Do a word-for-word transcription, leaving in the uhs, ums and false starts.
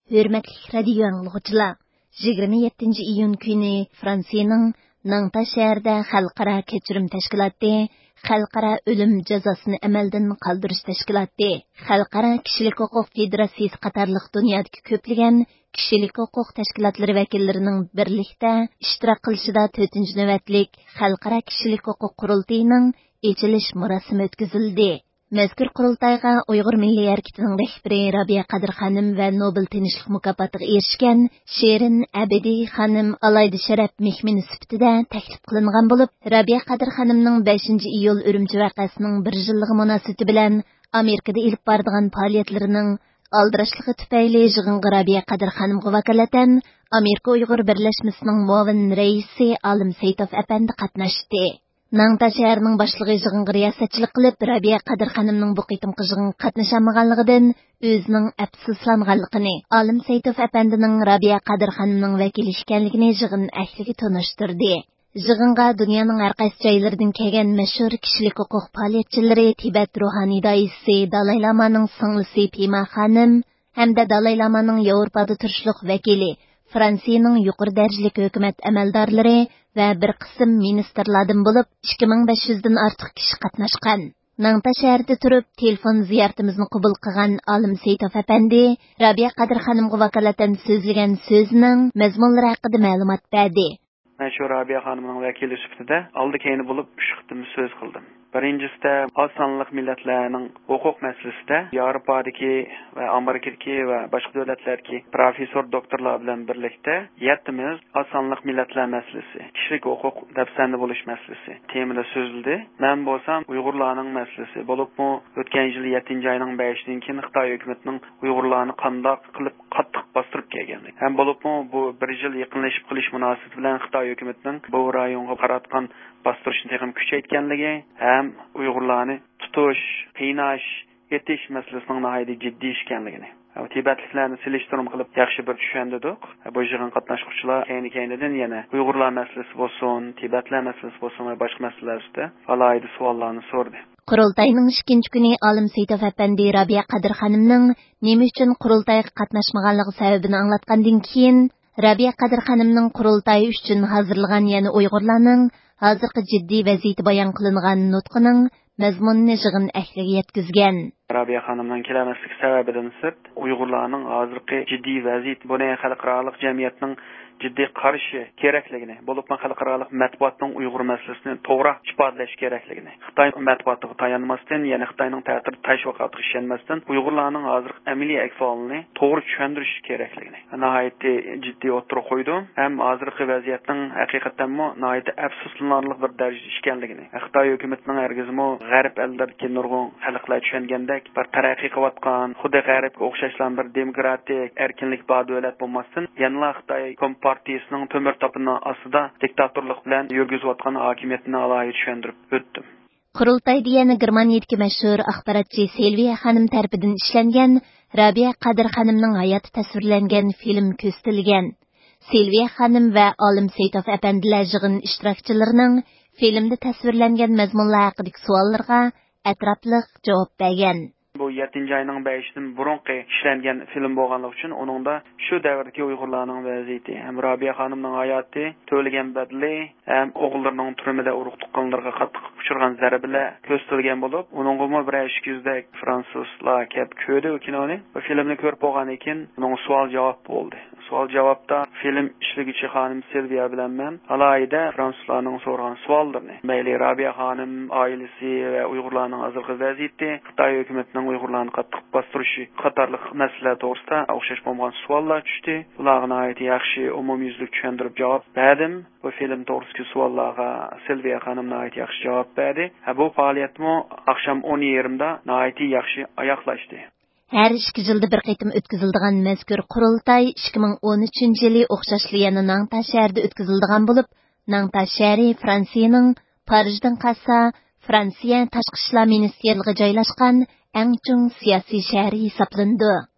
Hürmetli radio anglagıçılar, yigirma yettinchi iyun kuni Fransiyaning Nanta shahrida xalqaro kechirim tashkiloti xalqaro o'lim jazosini amaldan qoldirish tashkiloti xalqaro kishilik huquq federatsiyasi qatorliq dunyodagi ko'plagan kishilik huquq tashkilotlari vakillarining birlikda ishtirok qilishida to'rtinchi navbatlik xalqaro kishilik huquq qurultayining ochilish marosimi o'tkazildi. Mazkur qurultayga Uyg'ur milliy harakatining rahbari Rabiya Qadir xonim va Nobel tinchlik mukofotiga erishgan Sherin Abadiy xonim alayda sharaf mehmoni sifatida taklif qilingan bo'lib, Rabiya Qadir xonimning beshinchi iyul Urumchi voqeasining bir yilligi munosabati bilan Amerikada ilib boradigan faoliyatlarining aldirashligi tufayli yig'inga Rabiya Qadir xonimga vakolatan Amerika Uyg'ur birlashmasining muavin raisi Alim Saytov apandi qatnashdi. Nanta shahrining boshlig'i yig'inga riyosatchilik qilib, Rabiya Qadir xonimning bu qitimqi yig'inga qatnashamag'anligidan o'zining afsuslanganligini, Alim Saytov apandining Rabiya Qadir xonimning vakili ekanligini yig'in ahliga tanishtirdi. Yig'inga dunyoning har qaysi joylaridan kelgan mashhur kishilik huquq faoliyatchilari, Tibet ruhoniy doisi Dalay Lamaning singlisi Pima xonim hamda Dalay Lamaning Yevropada turishliq vakili, Fransiyaning yuqori darajali hukumat amaldorlari va bir qism ministrlardan bo'lib ikki ming besh yuz dan ortiq kishi qatnashgan. Nanta shahrida turib telefon ziyoratimizni qabul qilgan Alim Saytov apandi Rabiya Qadir xonimga vakolatan so'zlagan so'zining mazmunlari haqida ma'lumot berdi. Men shu Rabiya xonimning vakili sifatida oldi-keyni bo'lib uch qitim so'z qildim. Birinchisi oz sonli millatlarning huquq masalasida Yevropadagi va Amerikadagi va boshqa davlatlardagi professor doktorlar bilan birlikda yettimiz oz sonli millatlar masalasi, kishilik huquq dafsanda bo'lish masalasi temada so'zildi. Men bo'lsam Uyg'urlarning masalasi bo'libmi, o'tgan yil yettinchi oyning beshidan keyin Xitoy hukumatining Uyg'urlarni qandoq qilib qattiq bostirib kelganligi. Ham bo'libmi bu bir yil yaqinlashib qilish munosabati bilan Xitoy hukumatining bu rayonga qaratgan bostirishni ham kuchaytganligi ham Uyg'urlarni tutish, qiynash, yetish masalasining nihoyatda jiddiy ekanligini. Tibetliklarni selishtirum qilib yaxshi bir tushundirdik. Bu yig'in qatnashuvchilar keyni-keynidan yana Uyg'urlar masalasi bo'lsin, Tibetlar masalasi bo'lsin va boshqa masalalarda alohida savollarni so'rdi. Qurultayning ikkinchi kuni Alim Saytov apandi Rabiya Qadir xonimning nima uchun qurultayga qatnashmaganligi sababini anglatgandan keyin Rabiya Qadir xonimning qurultay uchun hozirlagan yana Uyg'urlarning hozirgi jiddiy vaziyati bayon qilingan nutqining mazmunini yig'in ahliga yetkazgan. Rabiya xonimning kelmaslik sababidan sirt Uyg'urlarning hozirgi jiddiy vaziyat buni xalqaro jamiyatning jiddiy qarishi kerakligini, bo'lib xalqaro matbuotning Uyg'ur masalasini to'g'ri ifodalash kerakligini, Xitoy matbuotiga tayanmasdan, ya'ni Xitoyning ta'sir tashviqotiga ishonmasdan Uyg'urlarning hozir amaliy ahvolini to'g'ri tushuntirish kerakligini nihoyatda jiddiy o'tirib qo'ydi. Ham hozirgi vaziyatning haqiqatan mo nihoyatda afsuslanarli bir darajada ekanligini, Xitoy hukumatining hargizmo g'arb ellardagi nurg'un xalqlar tushungandek bir taraqqiy qilayotgan, xuddi g'arbga o'xshashlan bir demokratik, erkinlik bor davlat bo'lmasdan, yana Xitoy partiyasining temir topining ostida diktatorlik bilan yurgizayotgan hokimiyatni alohida tushuntirib o'tdim. Qurultayda yana Germaniyadagi mashhur axborotchi Silviya xonim tarafidan ishlangan Rabiya Qadir xonimning hayoti tasvirlangan film ko'rsatilgan. Silviya xonim va Alim Saytov apandilar yig'in ishtirokchilarining filmda tasvirlangan mazmunlar haqidagi savollarga atrofli javob bergan. Bu yettinchi oyning beshidan burunqi ishlangan film bo'lganligi uchun uningda shu davrdagi Uyg'urlarning vaziyati, ham Rabiya xonimning hayoti, to'lagan badli, ham o'g'illarining turmada urug' tuqqanlarga qattiq uchirgan zarbalar ko'rsatilgan bo'lib, uningga bir ikki yuz dak fransuzlar kelib ko'rdi kinoni. Bu filmni ko'rib bo'lgandan keyin uning savol-javob bo'ldi. Savol-javobda film ishlaguvchi xonim Silviya bilan men alohida fransuzlarning so'ragan savollarni, mayli Rabiya xonim oilasi va Uyg'urlarning hozirgi vaziyati, Xitoy hukumatining Uyg'urlarni qattiq bostirishi qatorliq masalalar to'g'risida o'xshash bo'lgan savollar tushdi. Ularga nihoyat yaxshi umumyuzlik tushuntirib javob berdim. Bu film to'g'risidagi savollarga Silviya xonim nihoyat yaxshi javob berdi. Bu faoliyatmo oqshom o'n yarimda nihoyat yaxshi oyoqlashdi. Her ikki yilda bir qitim o'tkaziladigan mazkur qurultay ikki ming o'n uchinchi yili o'xshashli yana Nanta shahrida o'tkaziladigan bo'lib, Nanta shahri Fransiyaning Parijdan qasa Fransiya tashqi ishlar ministerligiga joylashgan eng chong siyosiy shahri hisoblandi.